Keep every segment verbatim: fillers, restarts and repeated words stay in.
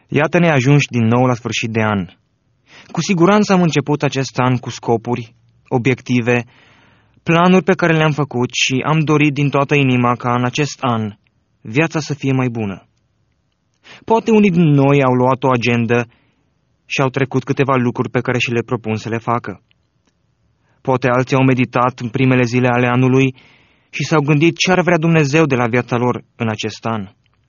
Iată-ne ajunși din nou la sfârșit de an. Cu siguranță am început acest an cu scopuri, obiective, planuri pe care le-am făcut și am dorit din toată inima ca în acest an viața să fie mai bună. Poate unii din noi au luat o agendă și au trecut câteva lucruri pe care și le propun să le facă. Poate alții au meditat în primele zile ale anului și s-au gândit ce ar vrea Dumnezeu de la viața lor în acest an.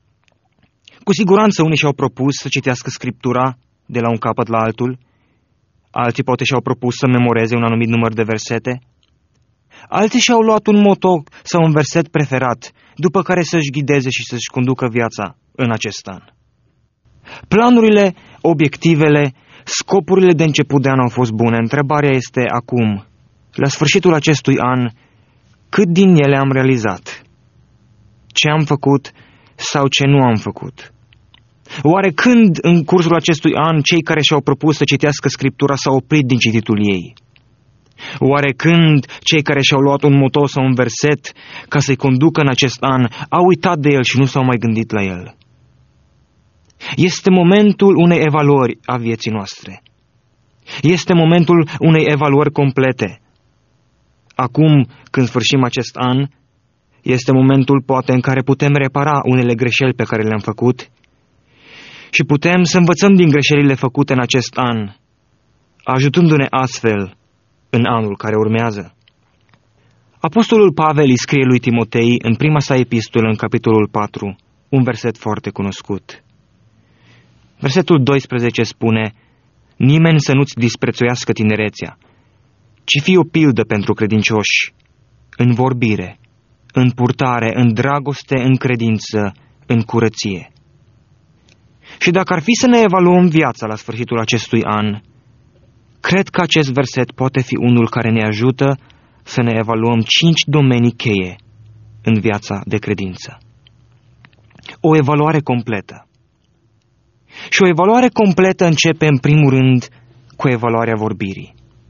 Cu siguranță unii și-au propus să citească Scriptura de la un capăt la altul, alții poate și-au propus să memoreze un anumit număr de versete, alții și-au luat un moto sau un verset preferat, după care să-și ghideze și să-și conducă viața în acest an. Planurile, obiectivele, scopurile de început de an au fost bune. Întrebarea este acum, la sfârșitul acestui an, cât din ele am realizat? Ce am făcut sau ce nu am făcut? Oare când în cursul acestui an cei care și-au propus să citească Scriptura s-au oprit din cititul ei? Oare când cei care și-au luat un moto sau un verset ca să-i conducă în acest an au uitat de el și nu s-au mai gândit la el? Este momentul unei evaluări a vieții noastre. Este momentul unei evaluări complete. Acum, când sfârșim acest an, este momentul poate în care putem repara unele greșeli pe care le-am făcut și putem să învățăm din greșelile făcute în acest an, ajutându-ne astfel în anul care urmează. Apostolul Pavel îi scrie lui Timotei în prima sa epistolă, în capitolul patru, un verset foarte cunoscut. Versetul doisprezece spune: nimeni să nu-ți disprețuiască tinerețea, ci fii o pildă pentru credincioși, în vorbire, în purtare, în dragoste, în credință, în curăție. Și dacă ar fi să ne evaluăm viața la sfârșitul acestui an, cred că acest verset poate fi unul care ne ajută să ne evaluăm cinci domenii cheie în viața de credință. O evaluare completă. Și o evaluare completă începe în primul rând cu evaluarea vorbirii.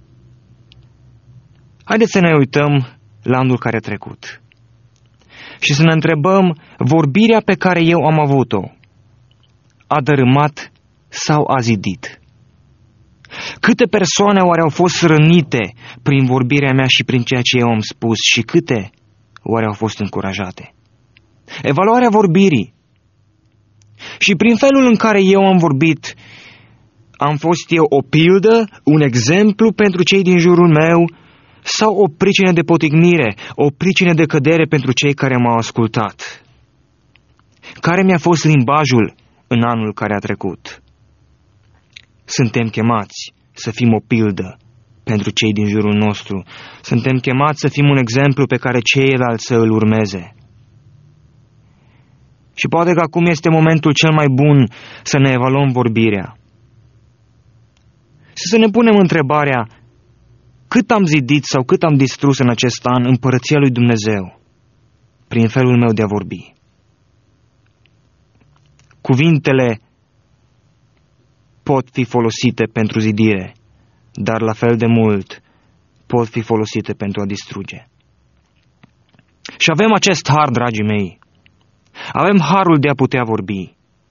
Haideți să ne uităm la anul care a trecut și să ne întrebăm, vorbirea pe care eu am avut-o a dărâmat sau a zidit? Câte persoane oare au fost rănite prin vorbirea mea și prin ceea ce eu am spus și câte oare au fost încurajate? Evaluarea vorbirii. Și prin felul în care eu am vorbit, am fost eu o pildă, un exemplu pentru cei din jurul meu sau o pricină de potignire, o pricină de cădere pentru cei care m-au ascultat? Care mi-a fost limbajul în anul care a trecut? Suntem chemați să fim o pildă pentru cei din jurul nostru. Suntem chemați să fim un exemplu pe care ceilalți să îl urmeze. Și poate că acum este momentul cel mai bun să ne evaluăm vorbirea. Și să ne punem întrebarea, cât am zidit sau cât am distrus în acest an împărăția lui Dumnezeu prin felul meu de a vorbi? Cuvintele pot fi folosite pentru zidire, dar la fel de mult pot fi folosite pentru a distruge. Și avem acest har, dragii mei. Avem harul de a putea vorbi.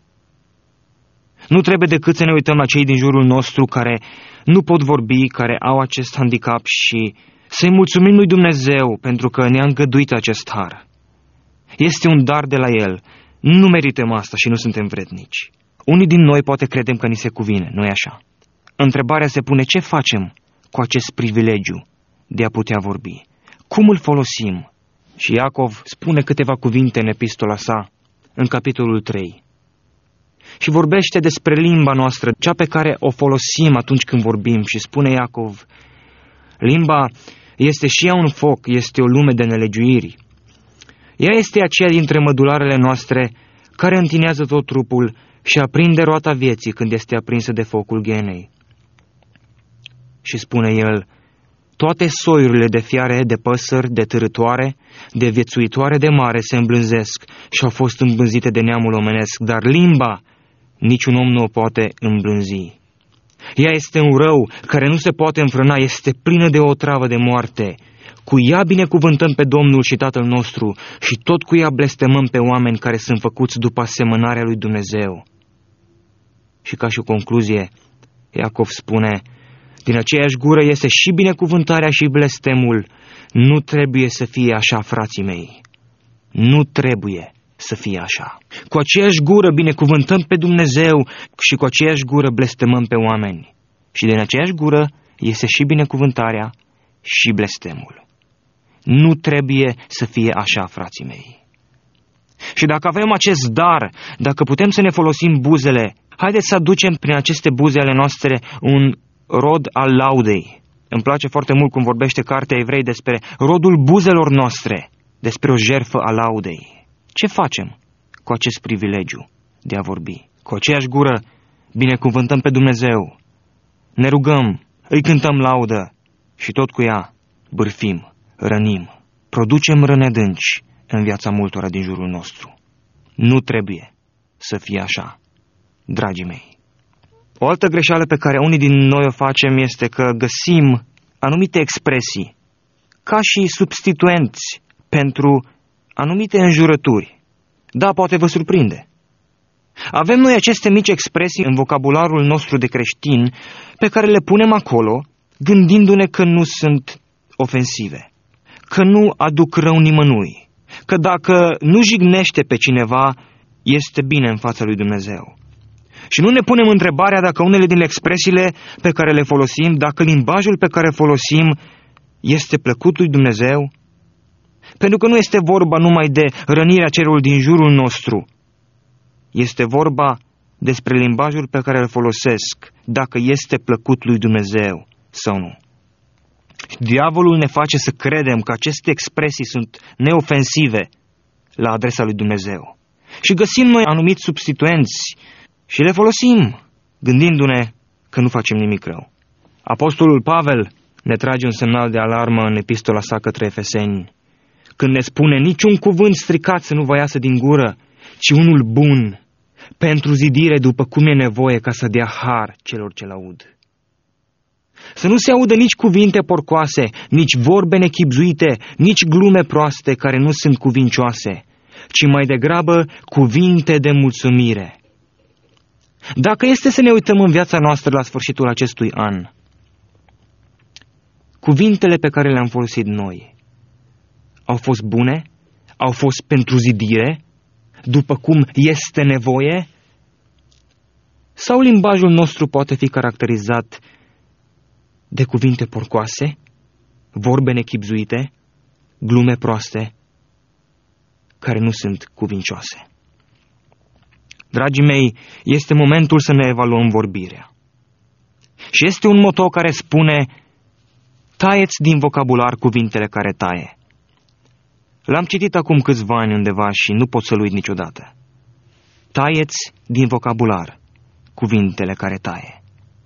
Nu trebuie decât să ne uităm la cei din jurul nostru care nu pot vorbi, care au acest handicap și să-i mulțumim lui Dumnezeu pentru că ne-a îngăduit acest har. Este un dar de la El. Nu merităm asta și nu suntem vrednici. Unii din noi poate credem că ni se cuvine, nu-i așa? Întrebarea se pune, ce facem cu acest privilegiu de a putea vorbi? Cum îl folosim? Și Iacov spune câteva cuvinte în epistola sa, în capitolul trei. Și vorbește despre limba noastră, cea pe care o folosim atunci când vorbim. Și spune Iacov, limba este și ea un foc, este o lume de nelegiuiri. Ea este aceea dintre mădularele noastre care întinează tot trupul și aprinde roata vieții când este aprinsă de focul ghenei. Și spune el, toate soiurile de fiare, de păsări, de târătoare, de viețuitoare de mare se îmblânzesc și au fost îmblânzite de neamul omenesc, dar limba niciun om nu o poate îmblânzi. Ea este un rău care nu se poate înfrâna, este plină de o travă de moarte. Cu ea binecuvântăm pe Domnul și Tatăl nostru și tot cu ea blestemăm pe oameni care sunt făcuți după asemănarea lui Dumnezeu. Și ca și o concluzie, Iacov spune, din aceeași gură este și binecuvântarea și blestemul. Nu trebuie să fie așa, frații mei. Nu trebuie să fie așa. Cu aceeași gură binecuvântăm pe Dumnezeu și cu aceeași gură blestemăm pe oameni. Și din aceeași gură este și binecuvântarea și blestemul. Nu trebuie să fie așa, frații mei. Și dacă avem acest dar, dacă putem să ne folosim buzele, haideți să aducem prin aceste buze ale noastre un rod al laudei. Îmi place foarte mult cum vorbește Cartea Evrei despre rodul buzelor noastre, despre o jertfă a laudei. Ce facem cu acest privilegiu de a vorbi? Cu aceeași gură binecuvântăm pe Dumnezeu, ne rugăm, îi cântăm laudă și tot cu ea bârfim, rănim, producem răni adânci în viața multora din jurul nostru. Nu trebuie să fie așa, dragii mei. O altă greșeală pe care unii din noi o facem este că găsim anumite expresii ca și substituenți pentru anumite înjurături. Da, poate vă surprinde. Avem noi aceste mici expresii în vocabularul nostru de creștin pe care le punem acolo, gândindu-ne că nu sunt ofensive, că nu aduc rău nimănui, că dacă nu jignește pe cineva, este bine în fața lui Dumnezeu. Și nu ne punem întrebarea dacă unele din expresiile pe care le folosim, dacă limbajul pe care folosim este plăcut lui Dumnezeu. Pentru că nu este vorba numai de rănirea celor din jurul nostru. Este vorba despre limbajul pe care îl folosesc, dacă este plăcut lui Dumnezeu sau nu. Diavolul ne face să credem că aceste expresii sunt neofensive la adresa lui Dumnezeu. Și găsim noi anumiți substituenți și le folosim, gândindu-ne că nu facem nimic rău. Apostolul Pavel ne trage un semnal de alarmă în epistola sa către Efeseni, când ne spune niciun cuvânt stricat să nu vă iasă din gură, ci unul bun, pentru zidire după cum e nevoie ca să dea har celor ce l-aud. Să nu se audă nici cuvinte porcoase, nici vorbe nechibzuite, nici glume proaste care nu sunt cuvincioase, ci mai degrabă cuvinte de mulțumire. Dacă este să ne uităm în viața noastră la sfârșitul acestui an, cuvintele pe care le-am folosit noi au fost bune? Au fost pentru zidire? După cum este nevoie? Sau limbajul nostru poate fi caracterizat de cuvinte porcoase, vorbe nechibzuite, glume proaste, care nu sunt cuvincioase? Dragii mei, este momentul să ne evaluăm vorbirea. Și este un moto care spune, taieți din vocabular cuvintele care taie. L-am citit acum câțiva ani undeva și nu pot să-l uit niciodată. Taieți din vocabular cuvintele care taie.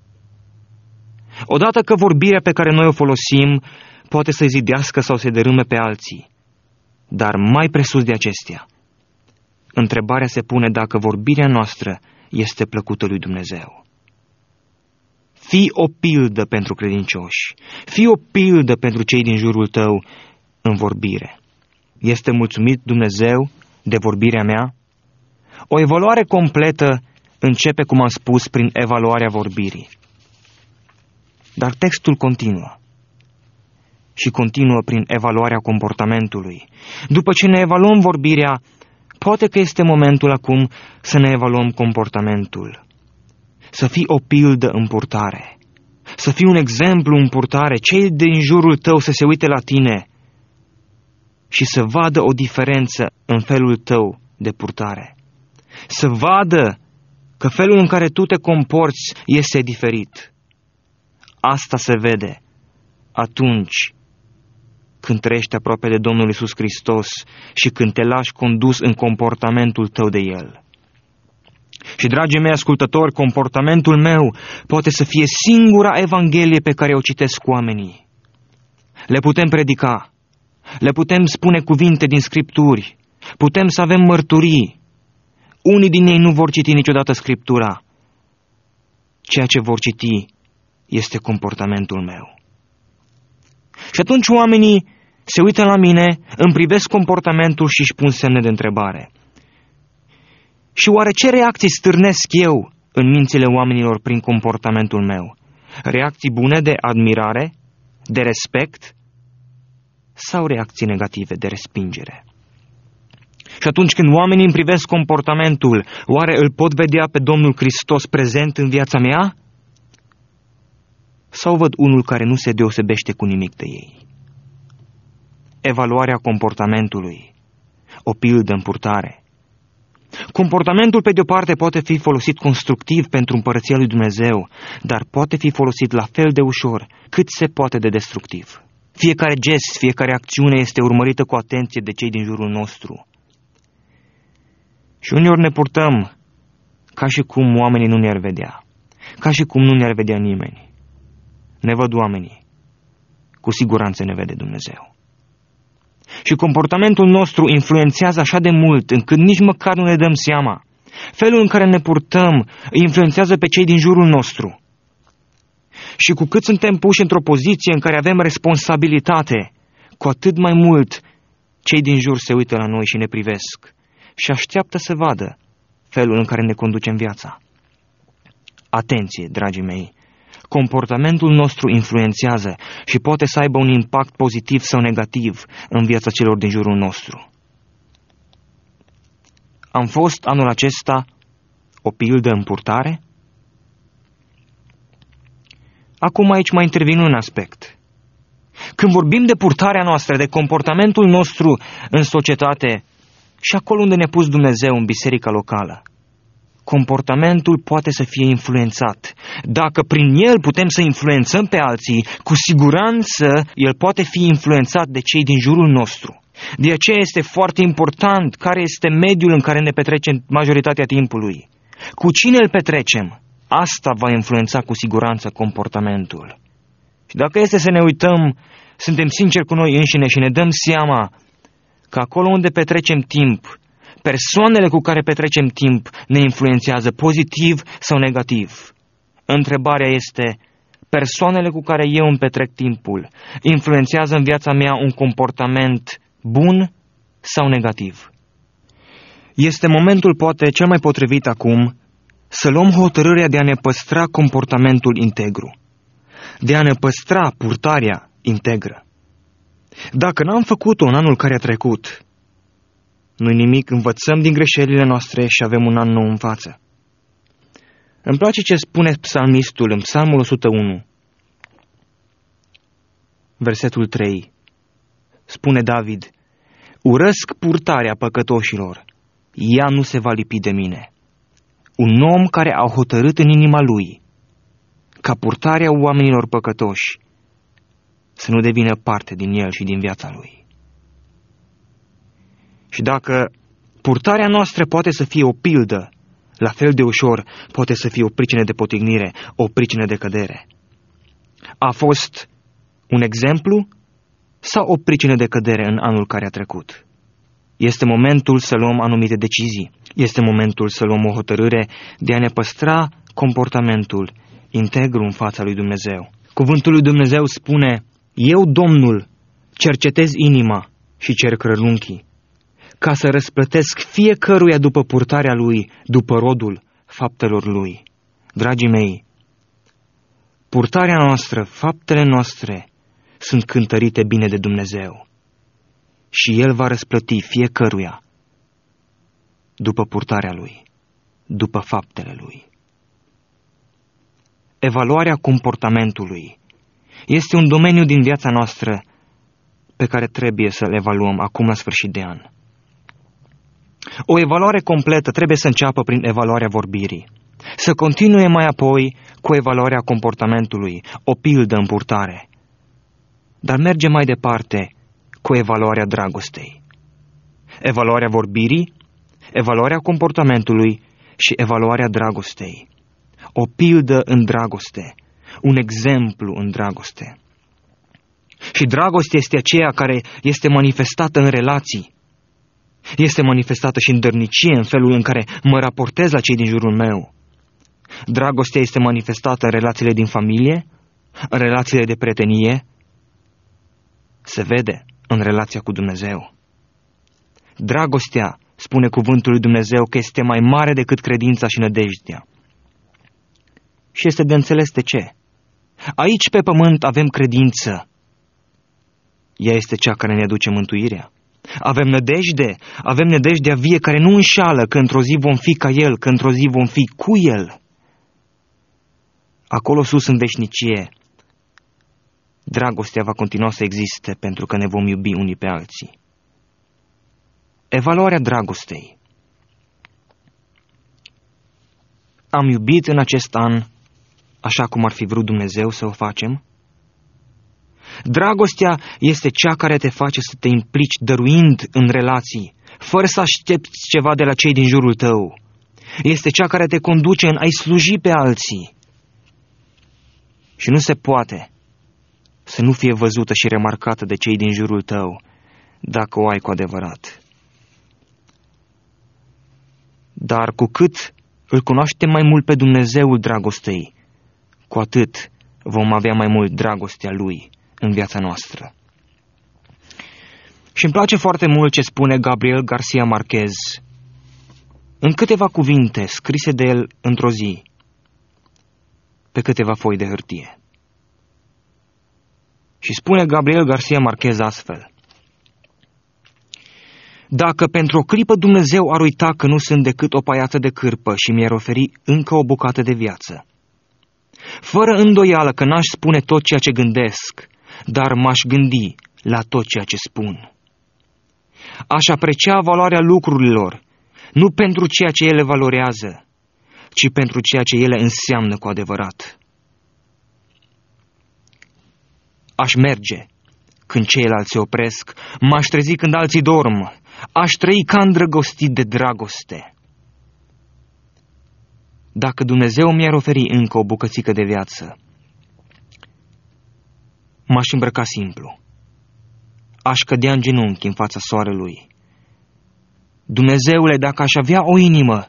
Odată că vorbirea pe care noi o folosim poate să zidească sau să dărâme pe alții, dar mai presus de acestea, întrebarea se pune dacă vorbirea noastră este plăcută lui Dumnezeu. Fii o pildă pentru credincioși, fii o pildă pentru cei din jurul tău în vorbire. Este mulțumit Dumnezeu de vorbirea mea? O evaluare completă începe, cum am spus, prin evaluarea vorbirii. Dar textul continuă. Și continuă prin evaluarea comportamentului. După ce ne evaluăm vorbirea, poate că este momentul acum să ne evaluăm comportamentul. Să fii o pildă în purtare. Să fii un exemplu în purtare. Cei din jurul tău să se uite la tine și să vadă o diferență în felul tău de purtare. Să vadă că felul în care tu te comporți este diferit. Asta se vede atunci când trăiești aproape de Domnul Iisus Hristos și când te lași condus în comportamentul tău de El. Și, dragii mei ascultători, comportamentul meu poate să fie singura evanghelie pe care o citesc oamenii. Le putem predica, le putem spune cuvinte din Scripturi, putem să avem mărturii. Unii din ei nu vor citi niciodată Scriptura. Ceea ce vor citi este comportamentul meu. Și atunci oamenii se uită la mine, îmi privesc comportamentul și își pun semne de întrebare. Și oare ce reacții stârnesc eu în mințile oamenilor prin comportamentul meu? Reacții bune de admirare, de respect sau reacții negative de respingere? Și atunci când oamenii îmi privesc comportamentul, oare îl pot vedea pe Domnul Hristos prezent în viața mea? Sau văd unul care nu se deosebește cu nimic de ei? Evaluarea comportamentului, o pildă în purtare. Comportamentul, pe de-o parte, poate fi folosit constructiv pentru împărăția lui Dumnezeu, dar poate fi folosit la fel de ușor, cât se poate de destructiv. Fiecare gest, fiecare acțiune este urmărită cu atenție de cei din jurul nostru. Și uneori ne purtăm ca și cum oamenii nu ne-ar vedea, ca și cum nu ne-ar vedea nimeni. Ne văd oamenii, cu siguranță ne vede Dumnezeu. Și comportamentul nostru influențează așa de mult încât nici măcar nu ne dăm seama. Felul în care ne purtăm îi influențează pe cei din jurul nostru. Și cu cât suntem puși într-o poziție în care avem responsabilitate, cu atât mai mult cei din jur se uită la noi și ne privesc și așteaptă să vadă felul în care ne conducem viața. Atenție, dragii mei! Comportamentul nostru influențează și poate să aibă un impact pozitiv sau negativ în viața celor din jurul nostru. Am fost anul acesta o pildă în purtare? Acum aici mai intervine un aspect. Când vorbim de purtarea noastră, de comportamentul nostru în societate și acolo unde ne-a pus Dumnezeu în biserica locală, comportamentul poate să fie influențat. Dacă prin el putem să influențăm pe alții, cu siguranță el poate fi influențat de cei din jurul nostru. De aceea este foarte important care este mediul în care ne petrecem majoritatea timpului. Cu cine îl petrecem? Asta va influența cu siguranță comportamentul. Și dacă este să ne uităm, suntem sinceri cu noi înșine și ne dăm seama că acolo unde petrecem timp, persoanele cu care petrecem timp ne influențează pozitiv sau negativ. Întrebarea este, persoanele cu care eu îmi petrec timpul influențează în viața mea un comportament bun sau negativ? Este momentul poate cel mai potrivit acum să luăm hotărârea de a ne păstra comportamentul integru, de a ne păstra purtarea integră. Dacă n-am făcut-o în anul care a trecut, nu-i nimic, învățăm din greșelile noastre și avem un an nou în față. Îmi place ce spune psalmistul în Psalmul o sută unu, versetul trei. Spune David, urăsc purtarea păcătoșilor, ea nu se va lipi de mine. Un om care a hotărât în inima lui ca purtarea oamenilor păcătoși să nu devină parte din el și din viața lui. Și dacă purtarea noastră poate să fie o pildă, la fel de ușor poate să fie o pricină de potignire, o pricină de cădere. A fost un exemplu sau o pricină de cădere în anul care a trecut? Este momentul să luăm anumite decizii. Este momentul să luăm o hotărâre de a ne păstra comportamentul integru în fața lui Dumnezeu. Cuvântul lui Dumnezeu spune, eu, Domnul, cercetez inima și cerc rălunchii, ca să răsplătesc fiecăruia după purtarea lui, după rodul faptelor lui. Dragii mei, purtarea noastră, faptele noastre sunt cântărite bine de Dumnezeu și El va răsplăti fiecăruia după purtarea lui, după faptele lui. Evaluarea comportamentului este un domeniu din viața noastră pe care trebuie să-l evaluăm acum la sfârșit de an. O evaluare completă trebuie să înceapă prin evaluarea vorbirii, să continue mai apoi cu evaluarea comportamentului, o pildă în purtare, dar merge mai departe cu evaluarea dragostei. Evaluarea vorbirii, evaluarea comportamentului și evaluarea dragostei. O pildă în dragoste, un exemplu în dragoste. Și dragostea este aceea care este manifestată în relații. Este manifestată și în dărnicie, în felul în care mă raportez la cei din jurul meu. Dragostea este manifestată în relațiile din familie, în relațiile de prietenie. Se vede în relația cu Dumnezeu. Dragostea, spune cuvântul lui Dumnezeu, că este mai mare decât credința și nădejdea. și este de înțeles de ce. Aici pe pământ avem credință. Ea este cea care ne aduce mântuirea. Avem nădejde, avem nădejdea vie care nu înșală, că într-o zi vom fi ca El, că într-o zi vom fi cu El. Acolo sus în veșnicie, dragostea va continua să existe pentru că ne vom iubi unii pe alții. Evaluarea dragostei. Am iubit în acest an așa cum ar fi vrut Dumnezeu să o facem? Dragostea este cea care te face să te implici dăruind în relații, fără să aștepți ceva de la cei din jurul tău. Este cea care te conduce în a-i sluji pe alții. Și nu se poate să nu fie văzută și remarcată de cei din jurul tău, dacă o ai cu adevărat. Dar cu cât îl cunoaștem mai mult pe Dumnezeul dragostei, cu atât vom avea mai mult dragostea Lui în viața noastră. Și îmi place foarte mult ce spune Gabriel Garcia Marquez în câteva cuvinte scrise de el într-o zi, pe câteva foi de hârtie. Și spune Gabriel Garcia Marquez astfel: dacă pentru o clipă Dumnezeu ar uita că nu sunt decât o paiață de cârpă și mi-ar oferi încă o bucată de viață, fără îndoială că n-aș spune tot ceea ce gândesc, dar m-aș gândi la tot ceea ce spun. Aș aprecia valoarea lucrurilor, nu pentru ceea ce ele valorează, ci pentru ceea ce ele înseamnă cu adevărat. Aș merge când ceilalți se opresc, m-aș trezi când alții dorm, aș trăi ca îndrăgostit de dragoste. Dacă Dumnezeu mi-ar oferi încă o bucățică de viață, m-aș îmbrăca simplu, aș cădea în genunchi în fața soarelui. Dumnezeule, dacă aș avea o inimă,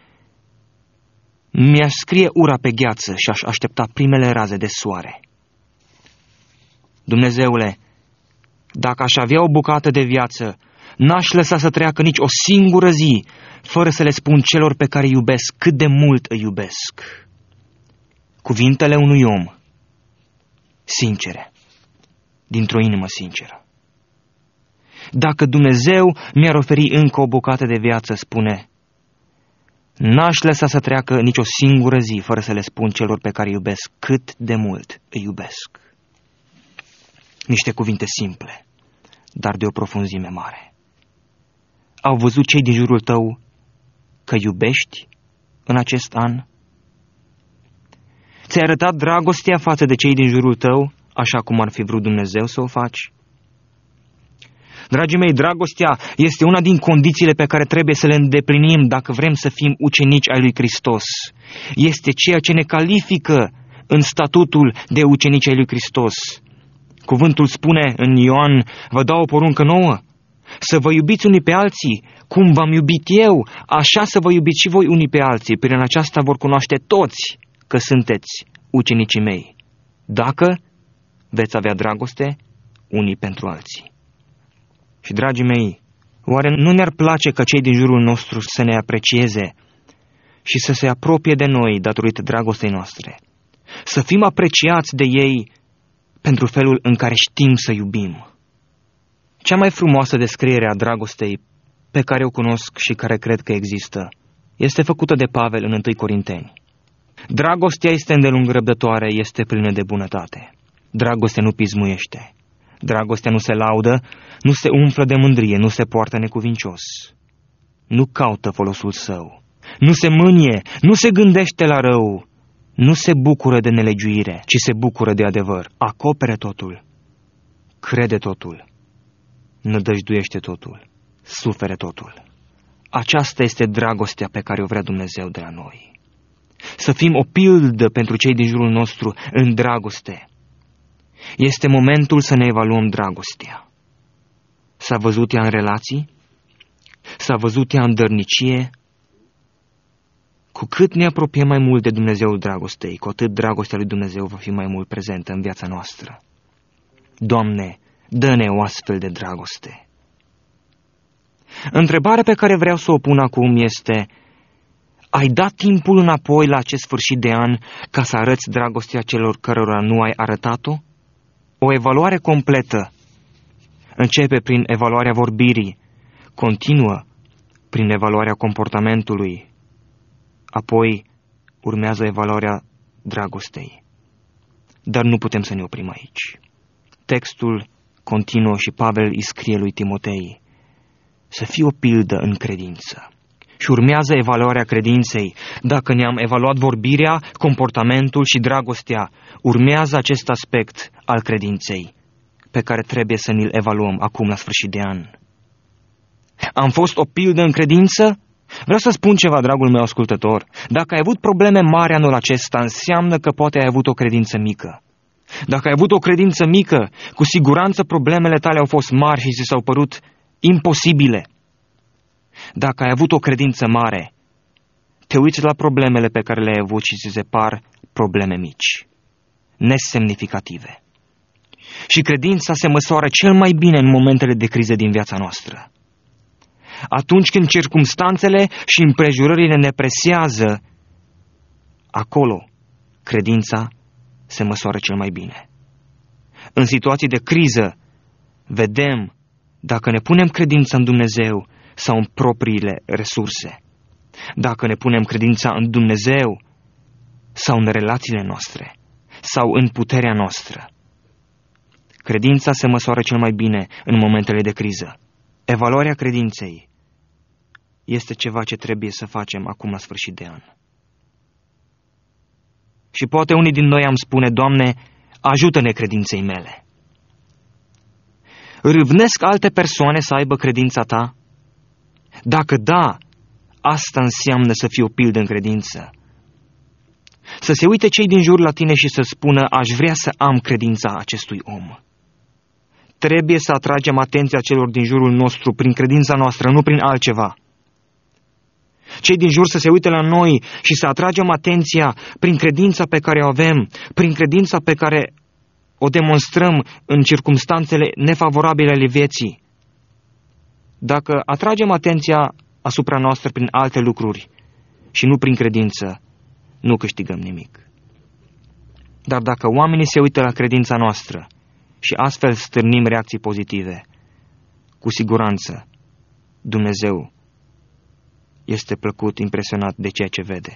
mi-aș scrie ura pe gheață și aș aștepta primele raze de soare. Dumnezeule, dacă aș avea o bucată de viață, n-aș lăsa să treacă nici o singură zi fără să le spun celor pe care îi iubesc cât de mult îi iubesc. Cuvintele unui om sincere, dintr-o inimă sinceră. Dacă Dumnezeu mi-ar oferi încă o bucată de viață, spune, n-aș lăsa să treacă nici o singură zi fără să le spun celor pe care îi iubesc cât de mult îi iubesc. Niște cuvinte simple, dar de o profunzime mare. Au văzut cei din jurul tău că iubești în acest an? Ți-ai arătat dragostea față de cei din jurul tău, așa cum ar fi vrut Dumnezeu să o faci? Dragii mei, dragostea este una din condițiile pe care trebuie să le îndeplinim dacă vrem să fim ucenici ai lui Hristos. Este ceea ce ne califică în statutul de ucenici ai lui Hristos. Cuvântul spune în Ioan, vă dau o poruncă nouă, să vă iubiți unii pe alții, cum v-am iubit eu, așa să vă iubiți și voi unii pe alții. Prin aceasta vor cunoaște toți că sunteți ucenicii mei, dacă veți avea dragoste unii pentru alții. Și, dragii mei, oare nu ne-ar place ca cei din jurul nostru să ne aprecieze și să se apropie de noi datorită dragostei noastre? Să fim apreciați de ei pentru felul în care știm să iubim. Cea mai frumoasă descriere a dragostei pe care o cunosc și care cred că există este făcută de Pavel în întâi Corinteni. Dragostea este îndelung răbdătoare, este plină de bunătate. Dragostea nu pismuiește. Dragostea nu se laudă, nu se umflă de mândrie, nu se poartă necuvincios. Nu caută folosul său. Nu se mânie, nu se gândește la rău. Nu se bucură de nelegiuire, ci se bucură de adevăr. Acopere totul, crede totul, nădăjduiește totul, sufere totul. Aceasta este dragostea pe care o vrea Dumnezeu de la noi. Să fim o pildă pentru cei din jurul nostru în dragoste. Este momentul să ne evaluăm dragostea. S-a văzut ea în relații? S-a văzut ea în dărnicie? Cu cât ne apropiem mai mult de Dumnezeul dragostei, cu atât dragostea lui Dumnezeu va fi mai mult prezentă în viața noastră. Doamne, dă-ne o astfel de dragoste. Întrebarea pe care vreau să o pun acum este, Ai dat timpul înapoi la acest sfârșit de an ca să arăți dragostea celor cărora nu ai arătat-o? O evaluare completă începe prin evaluarea vorbirii, continuă prin evaluarea comportamentului, apoi urmează evaluarea dragostei. Dar nu putem să ne oprim aici. Textul continuă și Pavel îi scrie lui Timotei să fie o pildă în credință. Și urmează evaluarea credinței. Dacă ne-am evaluat vorbirea, comportamentul și dragostea, urmează acest aspect al credinței pe care trebuie să ni-l evaluăm acum la sfârșit de an. Am fost o pildă în credință? Vreau să spun ceva, dragul meu ascultător. Dacă ai avut probleme mari anul acesta, înseamnă că poate ai avut o credință mică. Dacă ai avut o credință mică, cu siguranță problemele tale au fost mari și ți s-au părut imposibile. Dacă ai avut o credință mare, te uiți la problemele pe care le-ai avut și ți se par probleme mici, nesemnificative. Și credința se măsoară cel mai bine în momentele de criză din viața noastră. Atunci când circumstanțele și împrejurările ne presează, acolo credința se măsoară cel mai bine. În situații de criză, vedem dacă ne punem credința în Dumnezeu sau în propriile resurse, dacă ne punem credința în Dumnezeu sau în relațiile noastre, sau în puterea noastră. Credința se măsoară cel mai bine în momentele de criză. Evaluarea credinței este ceva ce trebuie să facem acum la sfârșit de an. Și poate unii din noi am spune, Doamne, ajută-ne credinței mele. Râvnesc alte persoane să aibă credința ta? Dacă da, asta înseamnă să fii o pildă în credință. Să se uite cei din jur la tine și să spună, aș vrea să am credința acestui om. Trebuie să atragem atenția celor din jurul nostru prin credința noastră, nu prin altceva. Cei din jur să se uite la noi și să atragem atenția prin credința pe care o avem, prin credința pe care o demonstrăm în circumstanțele nefavorabile ale vieții. Dacă atragem atenția asupra noastră prin alte lucruri și nu prin credință, nu câștigăm nimic. Dar dacă oamenii se uită la credința noastră și astfel stârnim reacții pozitive, cu siguranță Dumnezeu este plăcut, impresionat de ceea ce vede.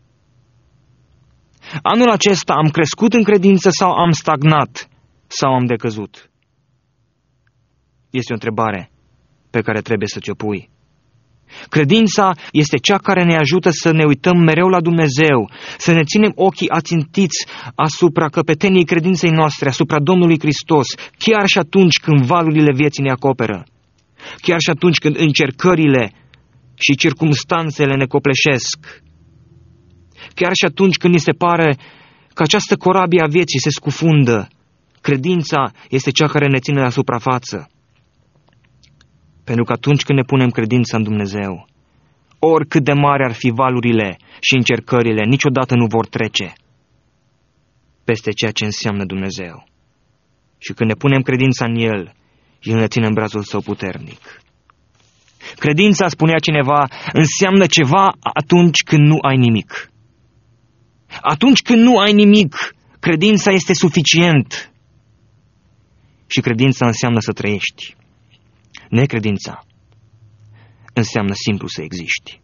Anul acesta am crescut în credință sau am stagnat sau am decăzut? Este o întrebare pe care trebuie să ți-o pui. Credința este cea care ne ajută să ne uităm mereu la Dumnezeu, să ne ținem ochii ațintiți asupra căpeteniei credinței noastre, asupra Domnului Hristos, chiar și atunci când valurile vieții ne acoperă, chiar și atunci când încercările și circumstanțele ne copleșesc, chiar și atunci când ni se pare că această corabie a vieții se scufundă, credința este cea care ne ține la suprafață. Pentru că atunci când ne punem credința în Dumnezeu, oricât de mari ar fi valurile și încercările, niciodată nu vor trece peste ceea ce înseamnă Dumnezeu. Și când ne punem credința în El, El ne ține în brațul Său puternic. Credința, spunea cineva, înseamnă ceva atunci când nu ai nimic. Atunci când nu ai nimic, credința este suficient. Și credința înseamnă să trăiești. Necredința înseamnă simplu să existi.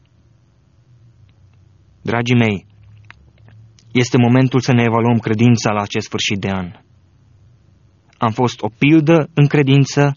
Dragii mei, este momentul să ne evaluăm credința la acest sfârșit de an. Am fost o pildă în credință?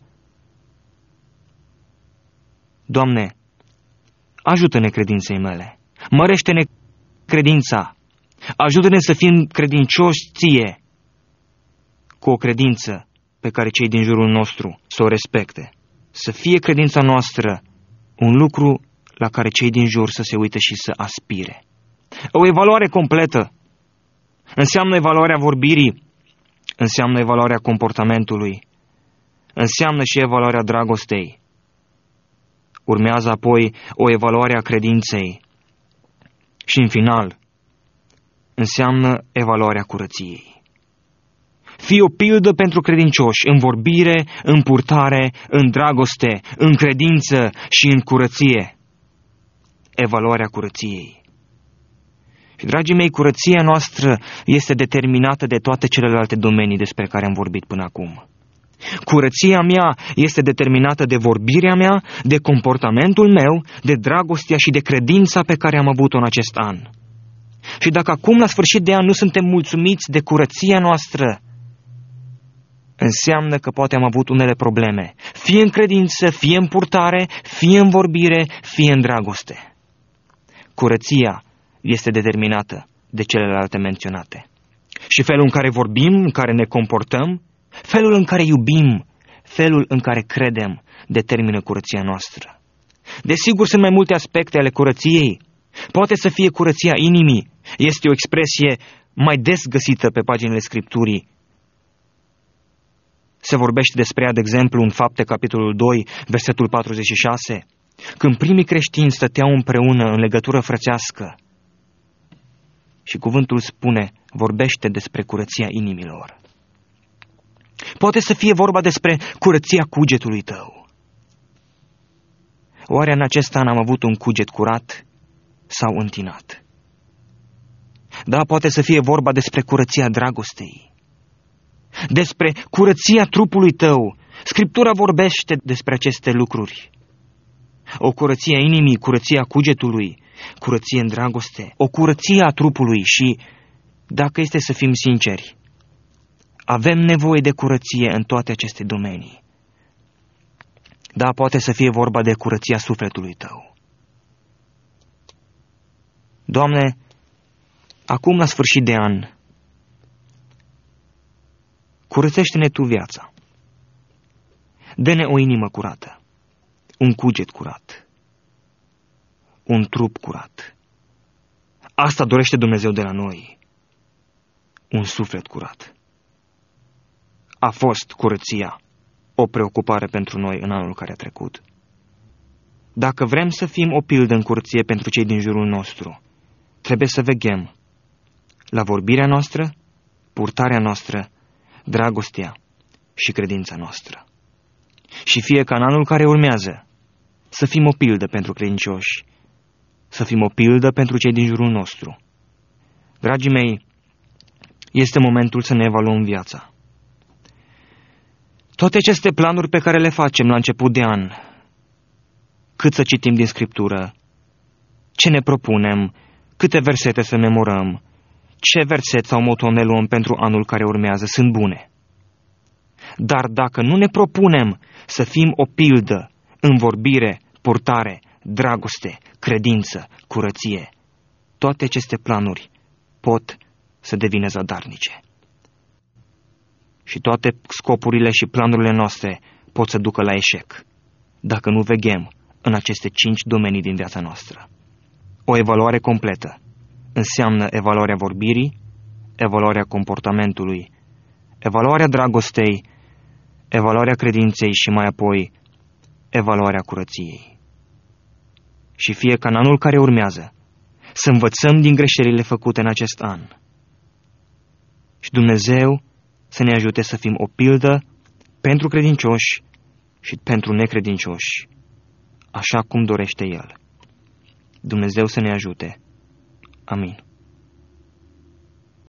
Doamne, ajută-ne credinței mele, mărește-ne credința, ajută-ne să fim credincioși Ție, cu o credință pe care cei din jurul nostru să o respecte. Să fie credința noastră un lucru la care cei din jur să se uite și să aspire. O evaluare completă înseamnă evaluarea vorbirii, înseamnă evaluarea comportamentului, înseamnă și evaluarea dragostei. Urmează apoi o evaluare a credinței și, în final, înseamnă evaluarea curăției. Fii o pildă pentru credincioși în vorbire, în purtare, în dragoste, în credință și în curăție. Evaluarea curăției. Și, dragii mei, curăția noastră este determinată de toate celelalte domenii despre care am vorbit până acum. Curăția mea este determinată de vorbirea mea, de comportamentul meu, de dragostea și de credința pe care am avut-o în acest an. Și dacă acum, la sfârșit de an, nu suntem mulțumiți de curăția noastră, înseamnă că poate am avut unele probleme, fie în credință, fie în purtare, fie în vorbire, fie în dragoste. Curăția este determinată de celelalte menționate. Și felul în care vorbim, în care ne comportăm, felul în care iubim, felul în care credem, determină curăția noastră. Desigur, sunt mai multe aspecte ale curăției. Poate să fie curăția inimii. Este o expresie mai des găsită pe paginile Scripturii. Se vorbește despre ea, de exemplu, în Fapte, capitolul doi, versetul patruzeci și șase, când primii creștini stăteau împreună în legătură frățească. Și cuvântul spune, vorbește despre curăția inimilor. Poate să fie vorba despre curăția cugetului tău. Oare în acest an am avut un cuget curat sau întinat? Da, poate să fie vorba despre curăția dragostei, despre curăția trupului tău. Scriptura vorbește despre aceste lucruri. O curăție a inimii, curăția cugetului, curăție în dragoste, o curăție a trupului și, dacă este să fim sinceri, avem nevoie de curăție în toate aceste domenii. Da, poate să fie vorba de curăția sufletului tău. Doamne, acum la sfârșit de an, curățește-ne Tu viața. Dă-ne o inimă curată, un cuget curat, un trup curat. Asta dorește Dumnezeu de la noi, un suflet curat. A fost curăția o preocupare pentru noi în anul care a trecut. Dacă vrem să fim o pildă în curăție pentru cei din jurul nostru, trebuie să veghem la vorbirea noastră, purtarea noastră, dragostea și credința noastră. Și fie ca în anul care urmează să fim o pildă pentru credincioși, să fim o pildă pentru cei din jurul nostru. Dragii mei, este momentul să ne evaluăm viața. Toate aceste planuri pe care le facem la început de an, cât să citim din Scriptură, ce ne propunem, câte versete să memorăm, ce verset sau moto ne luăm pentru anul care urmează, sunt bune. Dar dacă nu ne propunem să fim o pildă în vorbire, purtare, dragoste, credință, curăție, toate aceste planuri pot să devină zadarnice. Și toate scopurile și planurile noastre pot să ducă la eșec, dacă nu veghem în aceste cinci domenii din viața noastră. O evaluare completă înseamnă evaluarea vorbirii, evaluarea comportamentului, evaluarea dragostei, evaluarea credinței și mai apoi evaluarea curăției. Și fie ca în anul care urmează să învățăm din greșelile făcute în acest an. Și Dumnezeu să ne ajute să fim o pildă pentru credincioși și pentru necredincioși, așa cum dorește El. Dumnezeu să ne ajute. Amin.